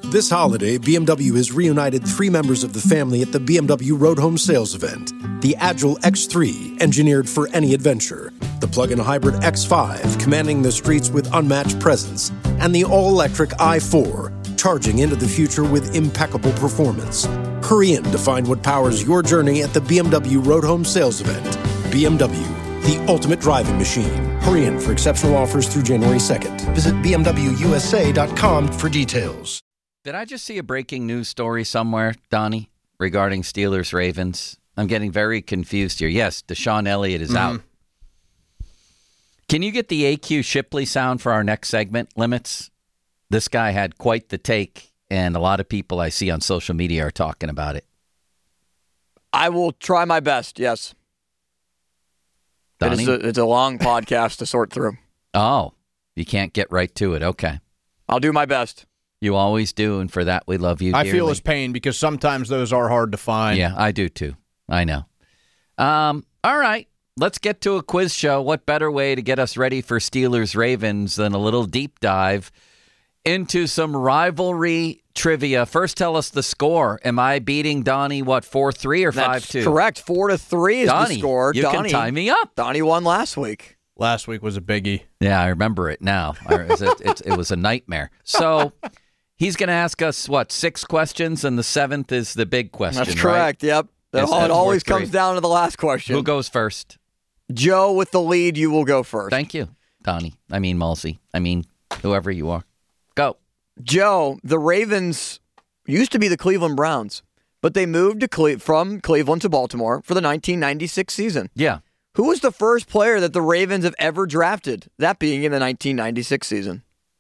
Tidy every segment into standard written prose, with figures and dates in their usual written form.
This holiday, BMW has reunited 3 members of the family at the BMW Road Home Sales event. The Agile X3, engineered for any adventure. The plug-in hybrid X5, commanding the streets with unmatched presence. And the all-electric i4, charging into the future with impeccable performance. Hurry in to find what powers your journey at the BMW Road Home Sales event. BMW, the ultimate driving machine. Hurry in for exceptional offers through January 2nd. Visit BMWUSA.com for details. Did I just see a breaking news story somewhere, Donnie, regarding Steelers-Ravens? I'm getting very confused here. Yes, Deshaun Elliott is out. Can you get the AQ Shipley sound for our next segment, Limits? This guy had quite the take, and a lot of people I see on social media are talking about it. I will try my best, yes. Donnie? It's a long podcast to sort through. Oh, you can't get right to it. Okay. I'll do my best. You always do, and for that we love you dearly. I feel his pain because sometimes those are hard to find. Yeah, I do too. I know. All right, let's get to a quiz show. What better way to get us ready for Steelers-Ravens than a little deep dive into some rivalry trivia? First, tell us the score. Am I beating Donnie, 4-3 or 5-2? That's correct. 4-3 is Donnie, the score. You can tie me up. Donnie won last week. Last week was a biggie. Yeah, I remember it now. It was a nightmare. So he's going to ask us, 6 questions, and the 7th is the big question, That's correct, right? Yep. It always comes down to the last question. Who goes first? Joe with the lead, you will go first. Thank you, Donnie. I mean, Mulsey. I mean, whoever you are. Go. Joe, the Ravens used to be the Cleveland Browns, but they moved from Cleveland to Baltimore for the 1996 season. Yeah. Who was the first player that the Ravens have ever drafted? That being in the 1996 season.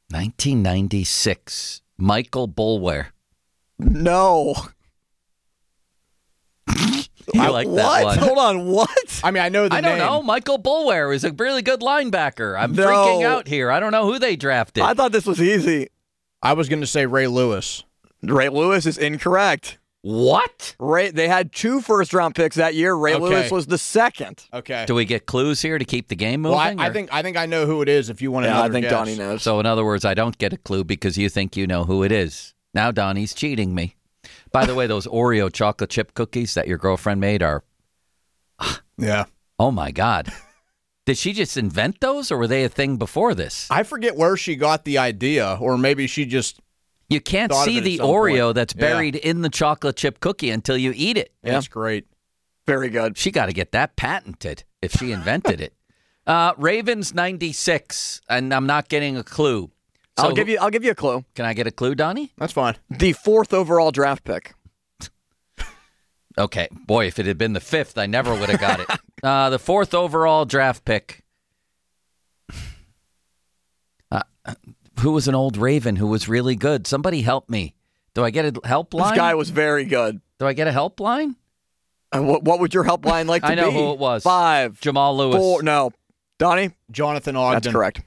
1996. Michael Boulware. No. I like that one. Hold on, what? I mean, I know the name. I don't know. Michael Boulware is a really good linebacker. I'm freaking out here. I don't know who they drafted. I thought this was easy. I was going to say Ray Lewis. Ray Lewis is incorrect. What? They had 2 first-round picks that year. Ray Lewis was the second. Okay. Do we get clues here to keep the game moving? Well, I think I know who it is if you want to know. I think Donnie knows. So, in other words, I don't get a clue because you think you know who it is. Now Donnie's cheating me. By the way, those Oreo chocolate chip cookies that your girlfriend made are... Yeah. Oh, my God. Did she just invent those, or were they a thing before this? I forget where she got the idea, or maybe she just... You can't see the Oreo that's buried in the chocolate chip cookie until you eat it. Yeah. That's great. Very good. She got to get that patented if she invented it. Ravens 96, and I'm not getting a clue. So I'll give you a clue. Can I get a clue, Donnie? That's fine. The 4th overall draft pick. Okay. Boy, if it had been the 5th, I never would have got it. The 4th overall draft pick. Who was an old Raven who was really good? Somebody help me. Do I get a helpline? This guy was very good. Do I get a helpline? What would your helpline like to be? I know who it was. 5. Jamal Lewis. 4. No. Donnie? Jonathan Ogden. That's correct.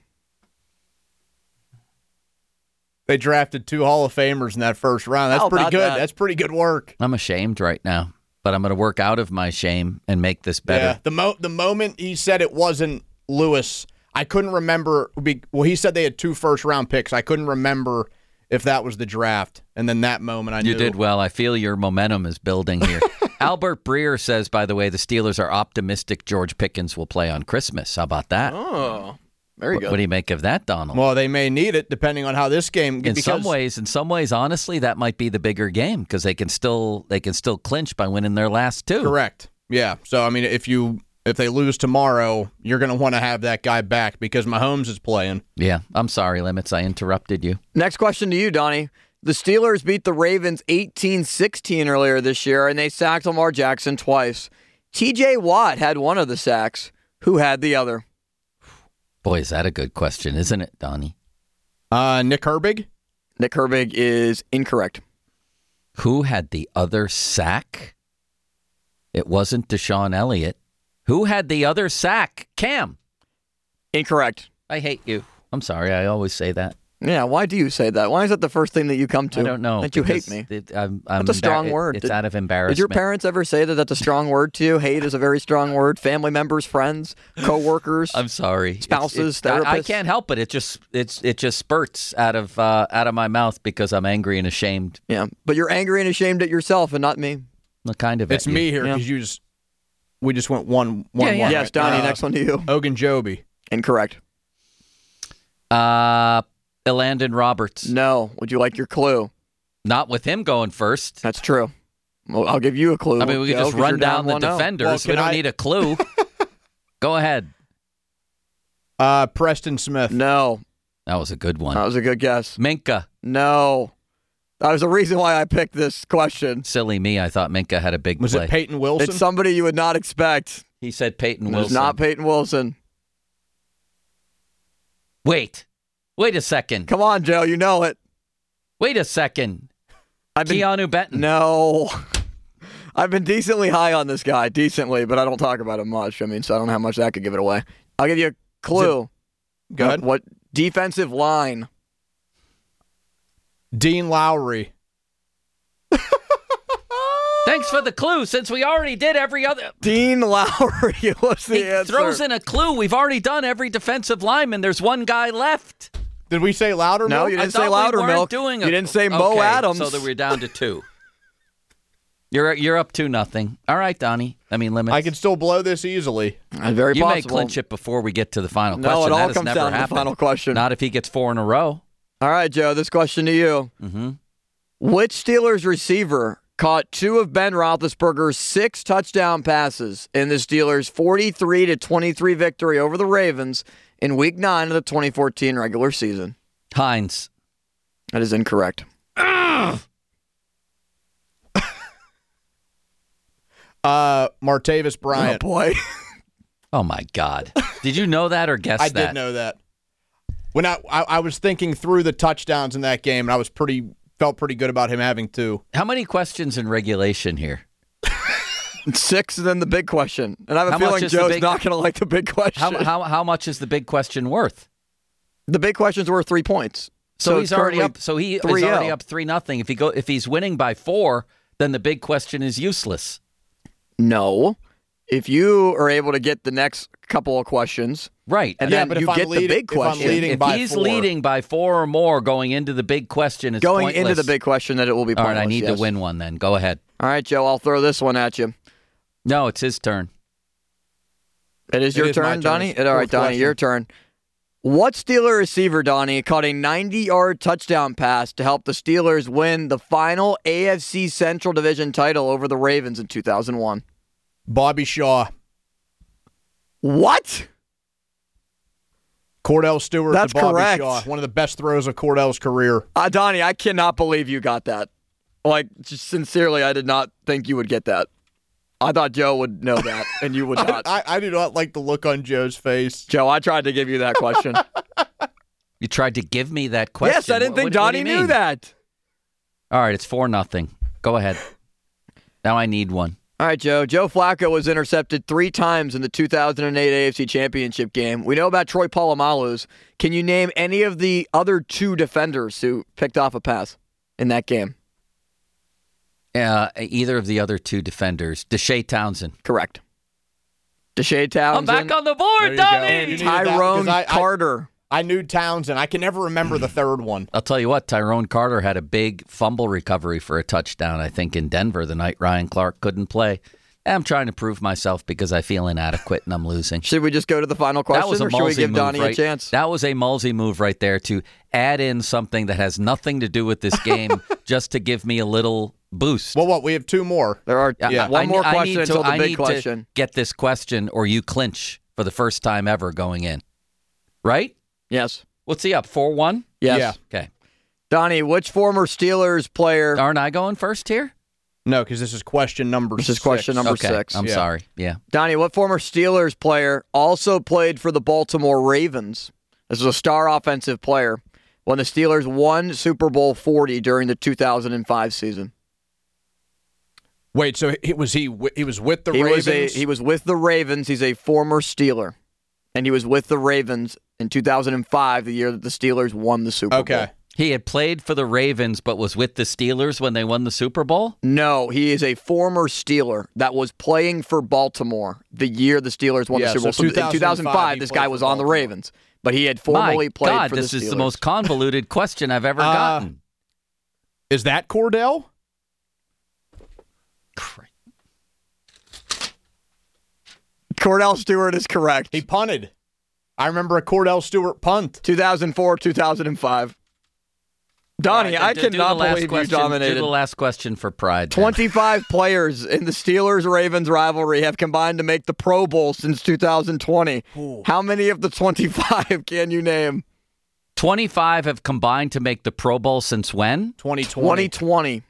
They drafted 2 Hall of Famers in that first round. That's pretty good. That's pretty good work. I'm ashamed right now, but I'm going to work out of my shame and make this better. Yeah. The moment he said it wasn't Lewis, I couldn't remember. Well, he said they had 2 first-round picks. I couldn't remember if that was the draft. And then that moment I knew. You did well. I feel your momentum is building here. Albert Breer says, by the way, the Steelers are optimistic George Pickens will play on Christmas. How about that? Oh, very good. What do you make of that, Donald? Well, they may need it depending on how this game. In some ways, honestly, that might be the bigger game because they can still clinch by winning their last 2. Correct. Yeah. So I mean, if they lose tomorrow, you're going to want to have that guy back because Mahomes is playing. Yeah. I'm sorry, Limits. I interrupted you. Next question to you, Donnie. The Steelers beat the Ravens 18-16 earlier this year, and they sacked Lamar Jackson twice. T.J. Watt had one of the sacks. Who had the other? Boy, is that a good question, isn't it, Donnie? Nick Herbig? Nick Herbig is incorrect. Who had the other sack? It wasn't Deshaun Elliott. Who had the other sack? Cam. Incorrect. I hate you. I'm sorry. I always say that. Yeah, why do you say that? Why is that the first thing that you come to? I don't know. That you hate because me. That's a strong word. It's out of embarrassment. Did your parents ever say that that's a strong word to you? Hate is a very strong word. Family members, friends, co-workers. I'm sorry. Spouses, I therapists. can't help it. It just spurts out of my mouth because I'm angry and ashamed. Yeah, but you're angry and ashamed at yourself and not me. Kind of. It's at you. me here because we just went one. Yeah. Yes, Donnie, next one to you. Ogunjobi. Incorrect. Elandon Roberts. No. Would you like your clue? Not with him going first. That's true. Well, I'll give you a clue. I mean, we could just run down the 1-0. defenders. Well, we don't need a clue. Go ahead. Preston Smith. No. That was a good one. That was a good guess. Minka. No. That was the reason why I picked this question. Silly me. I thought Minka had a big Was play. it Peyton Wilson? It's somebody you would not expect. He said Peyton It's Wilson. not Peyton Wilson. Wait a second. Come on, Joe. You know it. Wait a second. Keanu Benton. No. I've been decently high on this guy. Decently, but I don't talk about him much. I mean, so I don't know how much that could give it away. I'll give you a clue. Go ahead. What defensive line? Dean Lowry. Thanks for the clue, since we already did every other. Dean Lowry was the He answer. throws in a clue. We've already done every defensive lineman. There's one guy left. Did we say Loudermilk? No, you I didn't say thought we weren't Loudermilk. doing You didn't say Mo Okay, Adams. So that we're down to 2. You're up 2-0. All right, Donnie. I mean, limits. I can still blow this easily. Very You may possible. clinch it before we get to the final No, question. it all That has comes never down to the happened. final question. Not if he gets 4 in a row. All right, Joe, this question to you. Mm-hmm. Which Steelers receiver caught 2 of Ben Roethlisberger's 6 touchdown passes in the Steelers' 43-23 victory over the Ravens in Week 9 of the 2014 regular season? Hines. That is incorrect. Martavis Bryant. Oh, boy. Oh, my God. Did you know that or guess I that? did know that. When I was thinking through the touchdowns in that game, and I felt pretty good about him having 2. How many questions in regulation here? 6 and then the big question. And I have a How much feeling is the Joe's big- not going to like the big question. How much is the big question worth? The big question's worth 3 points. So it's he's already currently up. So he is 3-0. already up 3-0. If he's winning by 4, then the big question is useless. No. If you are able to get the next couple of questions, Right. and Yeah, then but you if I'm get the leading- big if I'm question, leading If by he's 4. leading by 4 or more going into the big question, it's going pointless. into the big question, that it will be All pointless. right, I need yes. to win one then. Go ahead. All right, Joe, I'll throw this one at you. No, it's his turn. It is It your is my turn, turn. Donnie? It's All right, fourth Donnie, question. your turn. What Steeler receiver, Donnie, caught a 90-yard touchdown pass to help the Steelers win the final AFC Central Division title over the Ravens in 2001? Bobby Shaw. What? Cordell Stewart That's to Bobby correct. Shaw. One of the best throws of Cordell's career. Donnie, I cannot believe you got that. Like, just sincerely, I did not think you would get that. I thought Joe would know that, and you would not. I do not like the look on Joe's face. Joe, I tried to give you that question. You tried to give me that question. Yes, I didn't think What Donnie do you knew mean? that. All right, it's 4-0. Go ahead. Now I need one. All right, Joe. Joe Flacco was intercepted 3 times in the 2008 AFC Championship game. We know about Troy Polamalu's. Can you name any of the other 2 defenders who picked off a pass in that game? Either of the other 2 defenders. Deshae Townsend. Correct. Deshae Townsend. I'm back on the There board, you go. Donnie. You needed that Tyrone because Carter. I knew Townsend. I can never remember the third one. I'll tell you what, Tyrone Carter had a big fumble recovery for a touchdown, I think, in Denver the night Ryan Clark couldn't play. I'm trying to prove myself because I feel inadequate and I'm losing. Should we just go to the final question, That was a or should we Mulsey give move, Donnie right? a chance? That was a Mulsey move right there to add in something that has nothing to do with this game just to give me a little boost. Well, what? We have 2 more. There are one more I question need until the I big need question. to get this question or you clinch for the first time ever going in. Right? Yes. What's he up? 4-1? Yes. Yeah. Okay. Donnie, which former Steelers player... Aren't I going first here? No, because this is question number 6. This is question number Okay. 6. I'm Yeah. sorry. Yeah. Donnie, what former Steelers player also played for the Baltimore Ravens? This was a star offensive player when the Steelers won Super Bowl 40 during the 2005 season. Wait, so he was with the He Ravens? was with the Ravens. He's a former Steeler, and he was with the Ravens in 2005, the year that the Steelers won the Super Bowl. Okay. He had played for the Ravens, but was with the Steelers when they won the Super Bowl? No, he is a former Steeler that was playing for Baltimore the year the Steelers won the Super Bowl. So So in 2005, this guy was on the Ravens, but he had formerly played God, for the Steelers. this is the most convoluted question I've ever gotten. Is that Cordell? Cordell Stewart is correct. He punted. I remember a Cordell Stewart punt. 2004, 2005. Donnie, All right, I cannot believe you dominated. Do the last question for pride. 25 players in the Steelers-Ravens rivalry have combined to make the Pro Bowl since 2020. Ooh. How many of the 25 can you name? 25 have combined to make the Pro Bowl since when? 2020. 2020.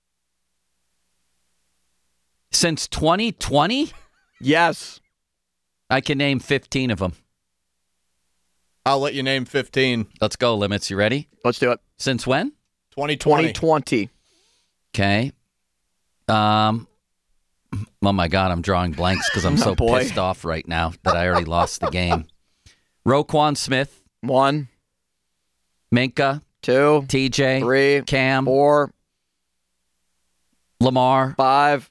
Since 2020? Yes. I can name 15 of them. I'll let you name 15. Let's go, Limits. You ready? Let's do it. Since when? 2020. 2020. Okay. Oh my God, I'm drawing blanks because I'm so boy. pissed off right now that I already lost the game. Roquan Smith, 1, Minka, 2, TJ, 3, Cam, 4, Lamar, 5,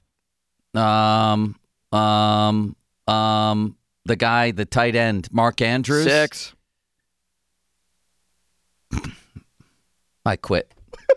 the guy, the tight end, Mark Andrews. 6. I quit.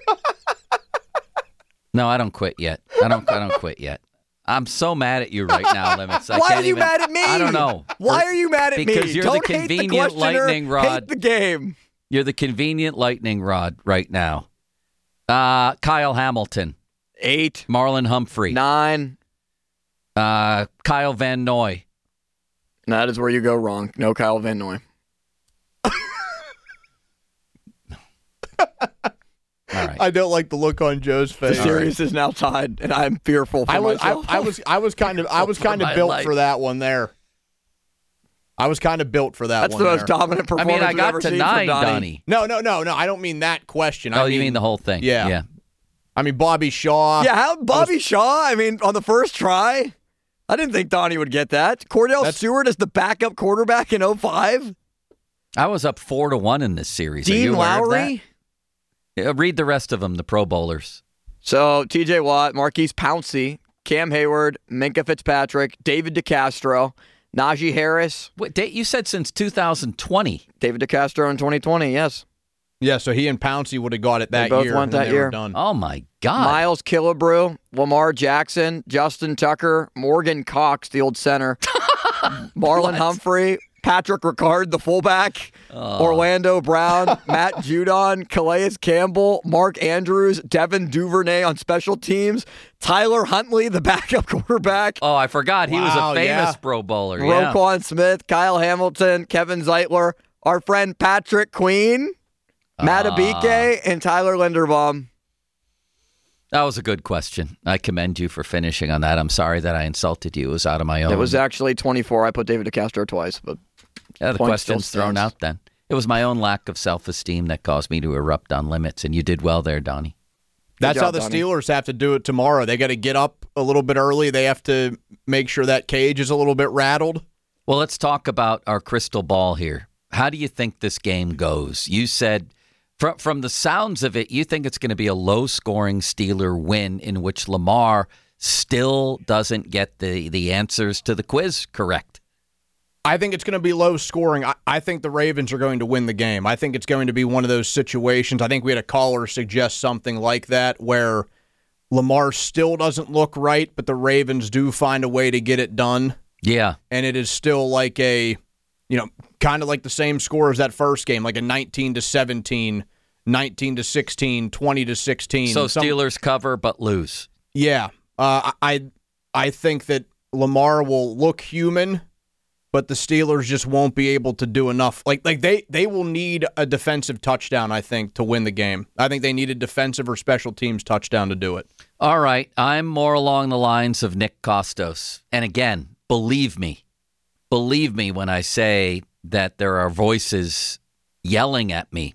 No, I don't quit yet. I don't quit yet. I'm so mad at you right now, Limits. Why are you mad at me? I don't know. Why are you mad at me? Because you're Don't the hate convenient the questioner, lightning rod. Hate the game. You're the convenient lightning rod right now. Kyle Hamilton, 8, Marlon Humphrey, 9. Kyle Van Noy. That is where you go wrong. No Kyle Van Noy. All right. I don't like the look on Joe's The face. series is now tied, and I'm fearful for myself. I was kind of my built life. for that one there. I was kind of built for that That's one. the most there. dominant I performance mean, I we've got ever to seen 9, from Donnie. No. I don't mean that question. Oh, you mean the whole thing? Yeah. I mean Bobby Shaw. Yeah, how Bobby Shaw, I mean, on the first try, I didn't think Donnie would get that. Cordell Stewart is the backup quarterback in 05. I was up 4-1 in this series. Are Dean you aware of Lowry. that? Yeah, read the rest of them, the Pro Bowlers. So, TJ Watt, Marquise Pouncey, Cam Hayward, Minka Fitzpatrick, David DeCastro, Najee Harris. What date? You said since 2020. David DeCastro in 2020, yes. Yeah, so he and Pouncey would have got it that They both year. went and that they were year. done. Oh my God! Miles Killebrew, Lamar Jackson, Justin Tucker, Morgan Cox, the old center, Marlon Humphrey, Patrick Ricard, the fullback, Orlando Brown, Matt Judon, Calais Campbell, Mark Andrews, Devin Duvernay on special teams, Tyler Huntley, the backup quarterback, Oh, I forgot he was Wow, a famous yeah. Pro Bowler. Yeah. Roquan Smith, Kyle Hamilton, Kevin Zeitler, our friend Patrick Queen, Matt Abike, and Tyler Linderbaum. That was a good question. I commend you for finishing on that. I'm sorry that I insulted you. It was out of my own. It was actually 24. I put David DeCastro twice, but Yeah, the point question's still thrown stands. out then. It was my own lack of self-esteem that caused me to erupt on Limits, and you did well there, Donnie. That's job, how the Donnie. Steelers have to do it tomorrow. They got to get up a little bit early. They have to make sure that cage is a little bit rattled. Well, let's talk about our crystal ball here. How do you think this game goes? You said, from the sounds of it, you think it's going to be a low-scoring Steeler win in which Lamar still doesn't get the answers to the quiz correct. I think it's going to be low scoring. I think the Ravens are going to win the game. I think it's going to be one of those situations. I think we had a caller suggest something like that where Lamar still doesn't look right, but the Ravens do find a way to get it done. Yeah. And it is still like a, kind of like the same score as that first game, like a 19-17, 19-16, 20-16. So Steelers cover but lose. Yeah. I think that Lamar will look human, but the Steelers just won't be able to do enough. Like they will need a defensive touchdown, I think, to win the game. I think they need a defensive or special teams touchdown to do it. All right. I'm more along the lines of Nick Costos. And again, believe me when I say that there are voices yelling at me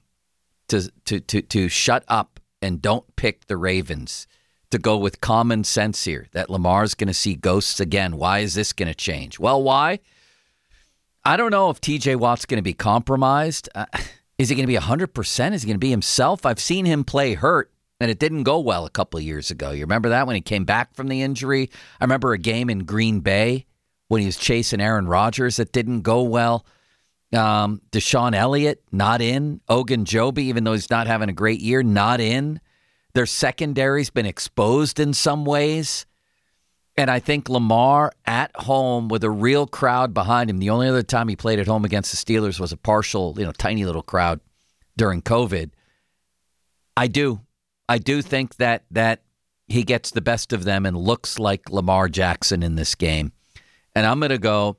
to shut up and don't pick the Ravens, to go with common sense here, that Lamar's going to see ghosts again. Why is this going to change? Well, why? I don't know if TJ Watt's going to be compromised. Is he going to be 100%? Is he going to be himself? I've seen him play hurt, and it didn't go well a couple of years ago. You remember that when he came back from the injury? I remember a game in Green Bay when he was chasing Aaron Rodgers that didn't go well. Deshaun Elliott, not in. Ogunjobi, even though he's not having a great year, not in. Their secondary's been exposed in some ways. And I think Lamar at home with a real crowd behind him, the only other time he played at home against the Steelers was a partial, tiny little crowd during COVID. I do think that he gets the best of them and looks like Lamar Jackson in this game. And I'm going to go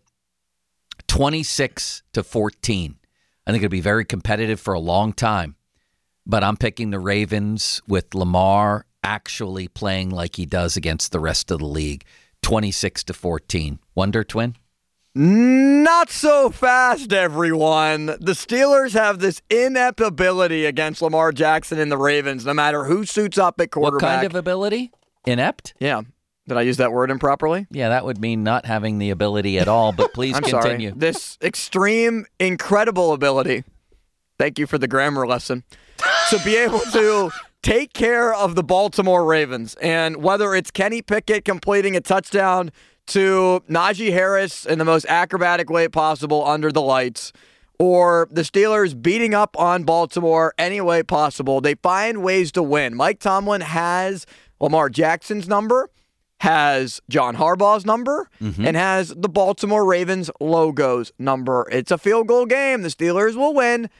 26-14. I think it'll be very competitive for a long time. But I'm picking the Ravens with Lamar actually playing like he does against the rest of the league. 26-14. Wonder Twin? Not so fast, everyone. The Steelers have this inept ability against Lamar Jackson and the Ravens, no matter who suits up at quarterback. What kind of ability? Inept? Yeah. Did I use that word improperly? Yeah, that would mean not having the ability at all, but please continue. Sorry. This extreme, incredible ability, thank you for the grammar lesson, to be able to take care of the Baltimore Ravens. And whether it's Kenny Pickett completing a touchdown to Najee Harris in the most acrobatic way possible under the lights, or the Steelers beating up on Baltimore any way possible, they find ways to win. Mike Tomlin has Lamar Jackson's number, has John Harbaugh's number, and has the Baltimore Ravens logo's number. It's a field goal game. The Steelers will win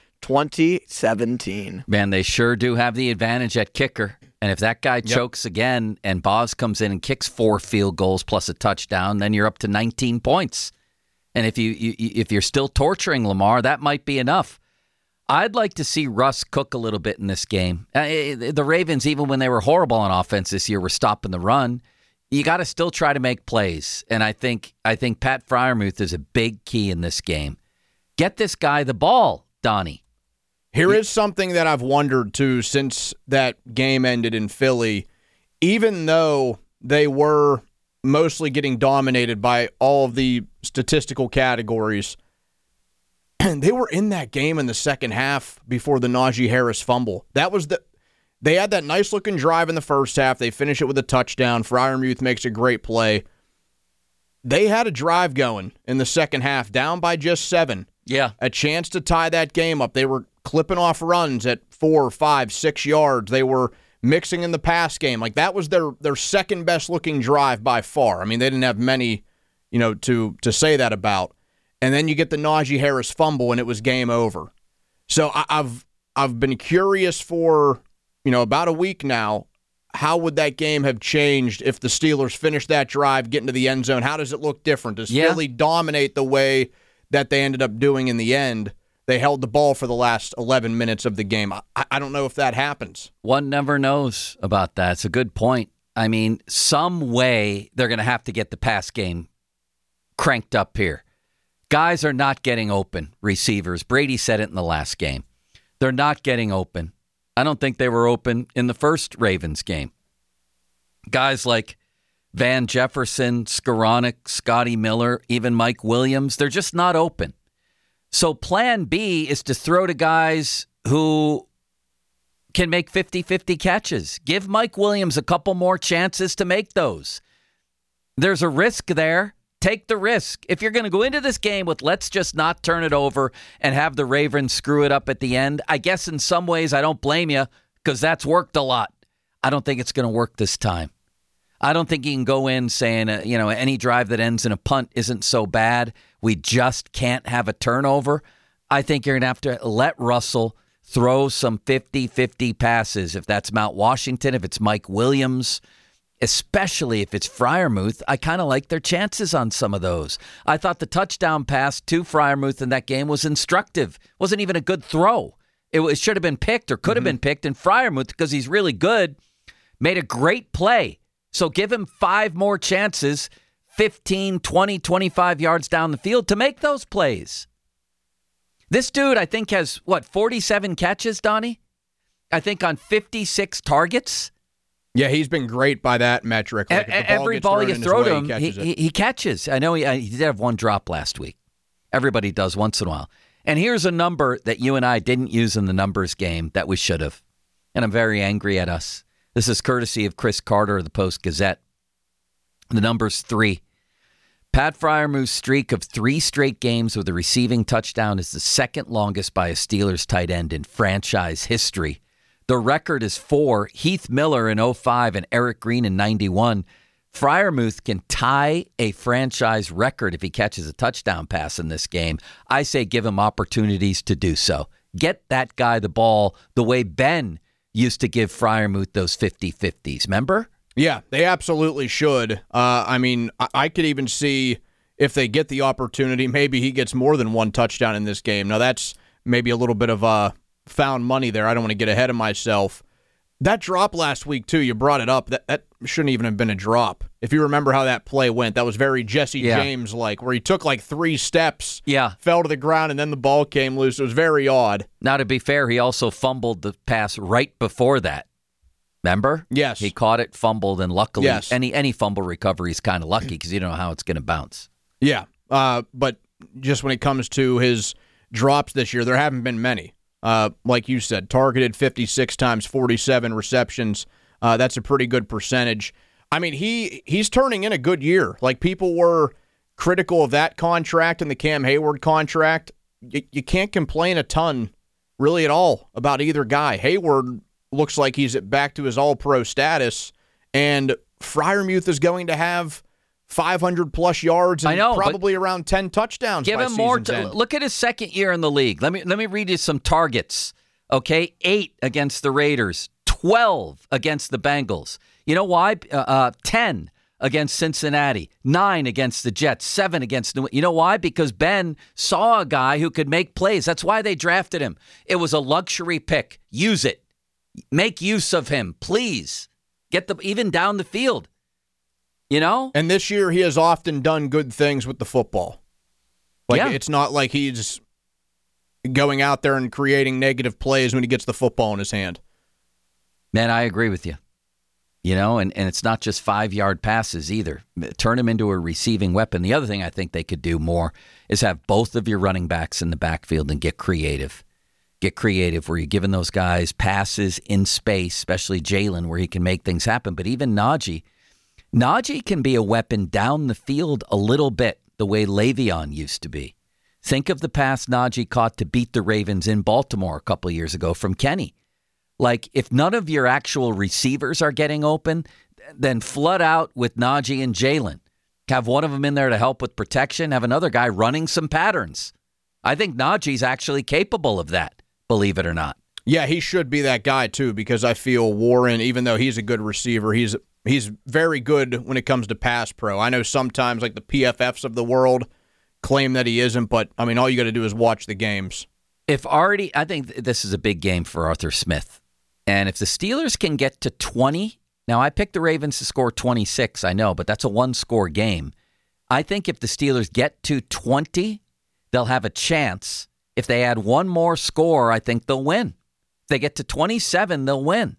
2017. Man, they sure do have the advantage at kicker. And if that guy chokes again and Boz comes in and kicks 4 field goals plus a touchdown, then you're up to 19 points. And if you're still torturing Lamar, that might be enough. I'd like to see Russ cook a little bit in this game. The Ravens, even when they were horrible on offense this year, were stopping the run. You got to still try to make plays. And I think Pat Freiermuth is a big key in this game. Get this guy the ball, Donnie. Here is something that I've wondered, too, since that game ended in Philly. Even though they were mostly getting dominated by all of the statistical categories, they were in that game in the second half before the Najee Harris fumble. They had that nice-looking drive in the first half. They finish it with a touchdown. Freiermuth makes a great play. They had a drive going in the second half, down by just 7. Yeah. A chance to tie that game up. They were clipping off runs at 4, 5, 6 yards. They were mixing in the pass game. Like, that was their second best looking drive by far. I mean, they didn't have many, to say that about. And then you get the Najee Harris fumble and it was game over. So I've been curious for, about a week now, how would that game have changed if the Steelers finished that drive, get into the end zone? How does it look different? Does Philly dominate the way that they ended up doing in the end? They held the ball for the last 11 minutes of the game. I don't know if that happens. One never knows about that. It's a good point. I mean, some way they're going to have to get the pass game cranked up here. Guys are not getting open, receivers. Brady said it in the last game. They're not getting open. I don't think they were open in the first Ravens game. Guys like Van Jefferson, Skoranek, Scotty Miller, even Mike Williams, they're just not open. So plan B is to throw to guys who can make 50-50 catches. Give Mike Williams a couple more chances to make those. There's a risk there. Take the risk. If you're going to go into this game with let's just not turn it over and have the Ravens screw it up at the end, I guess in some ways I don't blame you because that's worked a lot. I don't think it's going to work this time. I don't think you can go in saying, any drive that ends in a punt isn't so bad. We just can't have a turnover. I think you're going to have to let Russell throw some 50-50 passes. If that's Mount Washington, if it's Mike Williams, especially if it's Freiermuth, I kind of like their chances on some of those. I thought the touchdown pass to Freiermuth in that game was instructive. Wasn't even a good throw. It should have been picked or could have been picked, and Freiermuth, because he's really good, made a great play. So give him 5 more chances, 15, 20, 25 yards down the field to make those plays. This dude, I think, has, 47 catches, Donnie? I think on 56 targets. Yeah, he's been great by that metric. Like Every ball you throw to him, he catches. I know he did have one drop last week. Everybody does once in a while. And here's a number that you and I didn't use in the numbers game that we should have. And I'm very angry at us. This is courtesy of Chris Carter of the Post-Gazette. The number's 3. Pat Freiermuth's streak of 3 straight games with a receiving touchdown is the second longest by a Steelers tight end in franchise history. The record is 4. Heath Miller in 2005 and Eric Green in 1991. Freiermuth can tie a franchise record if he catches a touchdown pass in this game. I say give him opportunities to do so. Get that guy the ball the way Ben used to give Freiermuth those 50-50s. Remember? Yeah, they absolutely should. I could even see if they get the opportunity, maybe he gets more than 1 touchdown in this game. Now, that's maybe a little bit of found money there. I don't want to get ahead of myself. That drop last week, too, you brought it up. That shouldn't even have been a drop. If you remember how that play went, that was very Jesse James-like, where he took like 3 steps, fell to the ground, and then the ball came loose. It was very odd. Now, to be fair, he also fumbled the pass right before that. Remember? Yes. He caught it, fumbled, and luckily, yes. any fumble recovery is kind of lucky because you don't know how it's going to bounce. Yeah, but just when it comes to his drops this year, there haven't been many. Like you said, targeted 56 times, 47 receptions. That's a pretty good percentage. I mean, he's turning in a good year. Like, people were critical of that contract and the Cam Hayward contract. You can't complain a ton, really, at all about either guy. Hayward looks like he's back to his all-pro status, and Freiermuth is going to have 500-plus yards and probably around 10 touchdowns by season's end. Look at his second year in the league. Let me read you some targets. Okay, 8 against the Raiders, 12 against the Bengals. You know why? 10 against Cincinnati, 9 against the Jets, 7 against New. You know why? Because Ben saw a guy who could make plays. That's why they drafted him. It was a luxury pick. Use it. Make use of him, please. Get even down the field. You know? And this year he has often done good things with the football. It's not like he's going out there and creating negative plays when he gets the football in his hand. Man, I agree with you. You know, and it's not just 5-yard passes either. Turn him into a receiving weapon. The other thing I think they could do more is have both of your running backs in the backfield and get creative. Get creative where you're giving those guys passes in space, especially Jalen, where he can make things happen. But even Najee can be a weapon down the field a little bit, the way Le'Veon used to be. Think of the pass Najee caught to beat the Ravens in Baltimore a couple of years ago from Kenny. Like, if none of your actual receivers are getting open, then flood out with Najee and Jalen. Have one of them in there to help with protection. Have another guy running some patterns. I think Najee's actually capable of that. Believe it or not. Yeah, he should be that guy, too, because I feel Warren, even though he's a good receiver, he's very good when it comes to pass pro. I know sometimes, like, the PFFs of the world claim that he isn't, but, I mean, all you got to do is watch the games. I think this is a big game for Arthur Smith. And if the Steelers can get to 20, now I picked the Ravens to score 26, I know, but that's a one-score game. I think if the Steelers get to 20, they'll have a chance. If they add one more score, I think they'll win. If they get to 27, they'll win.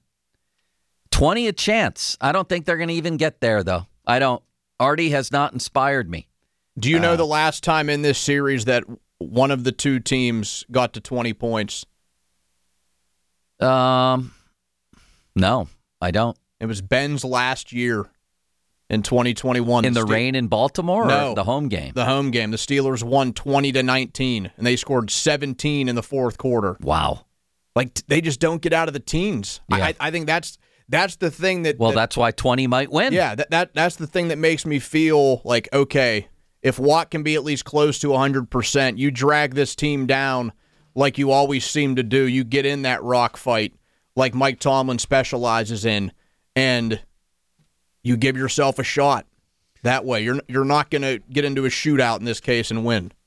20 a chance. I don't think they're going to even get there, though. I don't. Artie has not inspired me. Do you know the last time in this series that one of the two teams got to 20 points? No, I don't. It was Ben's last year in 2021. In the rain in Baltimore or the home game? The home game. The Steelers won 20-19, and they scored 17 in the fourth quarter. Wow. Like, they just don't get out of the teens. Yeah. I think that's the thing that... Well, that's why 20 might win. Yeah, that's the thing that makes me feel like, okay, if Watt can be at least close to 100%, you drag this team down like you always seem to do. You get in that rock fight like Mike Tomlin specializes in, and you give yourself a shot that way. You're not going to get into a shootout in this case and win.